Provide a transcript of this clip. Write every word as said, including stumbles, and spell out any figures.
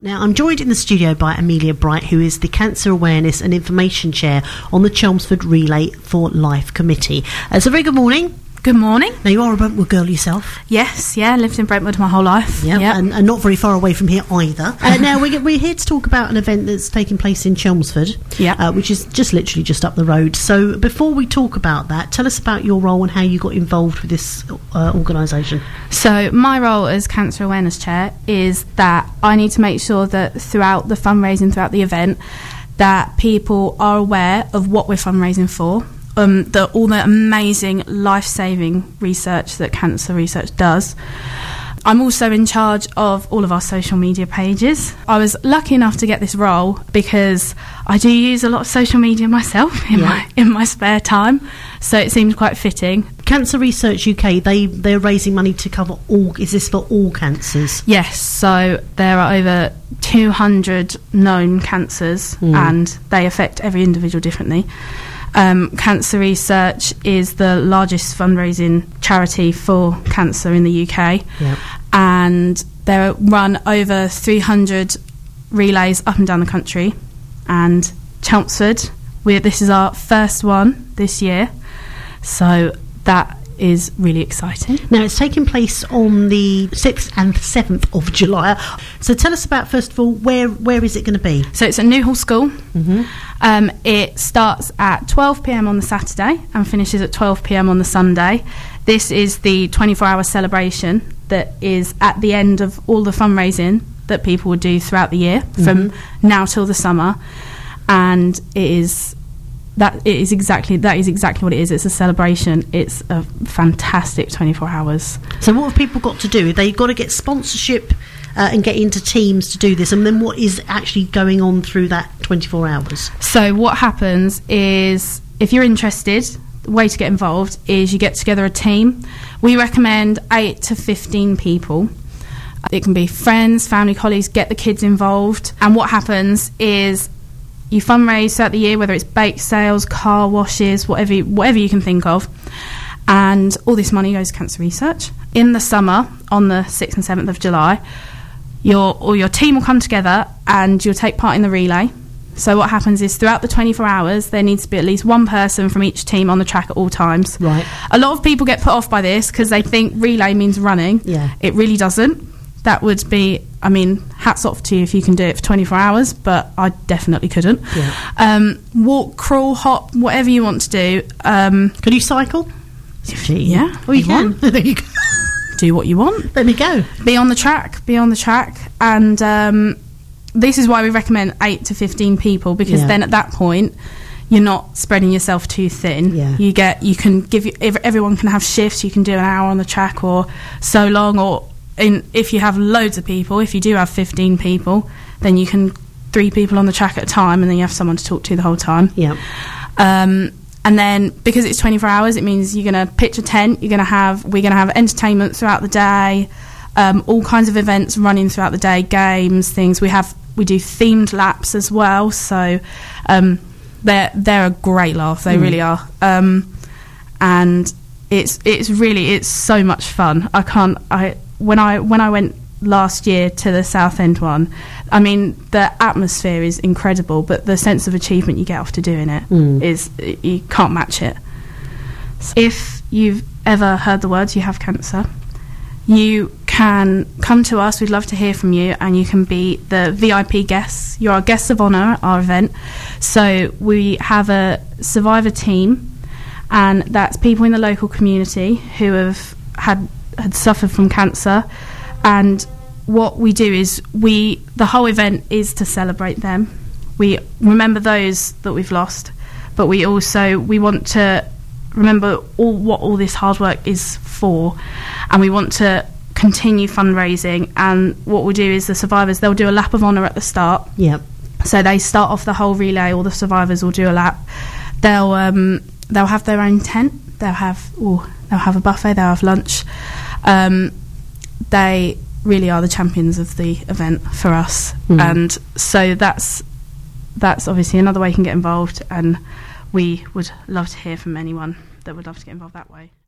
Now, I'm joined in the studio by Amelia Bright, who is the Cancer Awareness and Information Chair on the Chelmsford Relay for Life Committee. Uh, so, very good morning. Good morning. Now, you are a Brentwood girl yourself. Yes, yeah, lived in Brentwood my whole life. Yeah, yep. and, and not very far away from here either. Uh, now, we're, we're here to talk about an event that's taking place in Chelmsford, yeah. uh, which is just literally just up the road. So, before we talk about that, tell us about your role and how you got involved with this uh, organisation. So, my role as Cancer Awareness Chair is that I need to make sure that throughout the fundraising, throughout the event, that people are aware of what we're fundraising for. Um, the, all the amazing life-saving research that cancer research does. I'm also in charge of all of our social media pages. I was lucky enough to get this role because I do use a lot of social media myself in, yeah. my, in my spare time, so it seemed quite fitting. Cancer Research U K, they, they're raising money to cover all, is this for all cancers? Yes, so there are over two hundred known cancers mm. and they affect every individual differently. Um, Cancer Research is the largest fundraising charity for cancer in the U K, yep. and they run over three hundred relays up and down the country. And Chelmsford, we're, this is our first one this year, so that is really exciting. Now, it's taking place on the sixth and seventh of July. So tell us about, first of all, where where is it going to be? So it's at Newhall School. Mm-hmm. Um, it starts at twelve p m on the Saturday and finishes at twelve p m on the Sunday. This is the twenty-four hour celebration that is at the end of all the fundraising that people would do throughout the year, mm-hmm. from now till the summer. And it is... That it is exactly that is exactly what it is. It's a celebration. It's a fantastic twenty-four hours. So what have people got to do? They've got to get sponsorship uh, and get into teams to do this. And then what is actually going on through that twenty-four hours? So what happens is, if you're interested, the way to get involved is you get together a team. We recommend eight to fifteen people. It can be friends, family, colleagues. Get the kids involved. And what happens is, you fundraise throughout the year, whether it's bake sales, car washes, whatever you, whatever you can think of, and all this money goes to Cancer Research. In the summer, on the sixth and seventh of July, your or your team will come together and you'll take part in the relay. So what happens is, throughout the twenty-four hours, there needs to be at least one person from each team on the track at all times. Right. A lot of people get put off by this because they think relay means running. Yeah. It really doesn't. That would be, I mean, hats off to you if you can do it for twenty-four hours, but I definitely couldn't. Yeah. Um, walk, crawl, hop, whatever you want to do. Um, can you cycle? Yeah. Oh, you can. There you go. Do what you want. There you go. Be on the track. Be on the track. And um, this is why we recommend eight to fifteen people, because yeah. then at that point, you're not spreading yourself too thin. Yeah. You get, you can give, everyone can have shifts. You can do an hour on the track or so long, or in, if you have loads of people, if you do have fifteen people, then you can three people on the track at a time, and then you have someone to talk to the whole time. Yeah. Um, and then because it's twenty-four hours, it means you're going to pitch a tent. You're going to have we're going to have entertainment throughout the day, um, all kinds of events running throughout the day, games, things. We have we do themed laps as well. So um, they're they're a great laugh. They mm. really are. Um, and it's it's really it's so much fun. I can't I. When I when I went last year to the Southend one, I mean, the atmosphere is incredible, but the sense of achievement you get after doing it mm. is, you can't match it. If you've ever heard the words "you have cancer," you can come to us. We'd love to hear from you, and you can be the V I P guests. You're our guests of honour at our event. So we have a survivor team, and that's people in the local community who have had had suffered from cancer, and what we do is we the whole event is to celebrate them. We remember those that we've lost, but we also we want to remember all what all this hard work is for, and we want to continue fundraising. And what we'll do is the survivors, they'll do a lap of honour at the start. Yep. So they start off the whole relay, all the survivors will do a lap. They'll um, they'll have their own tent. They'll have ooh, they'll have a buffet. They'll have lunch. Um, they really are the champions of the event for us, mm. and so that's that's obviously another way you can get involved, and we would love to hear from anyone that would love to get involved that way.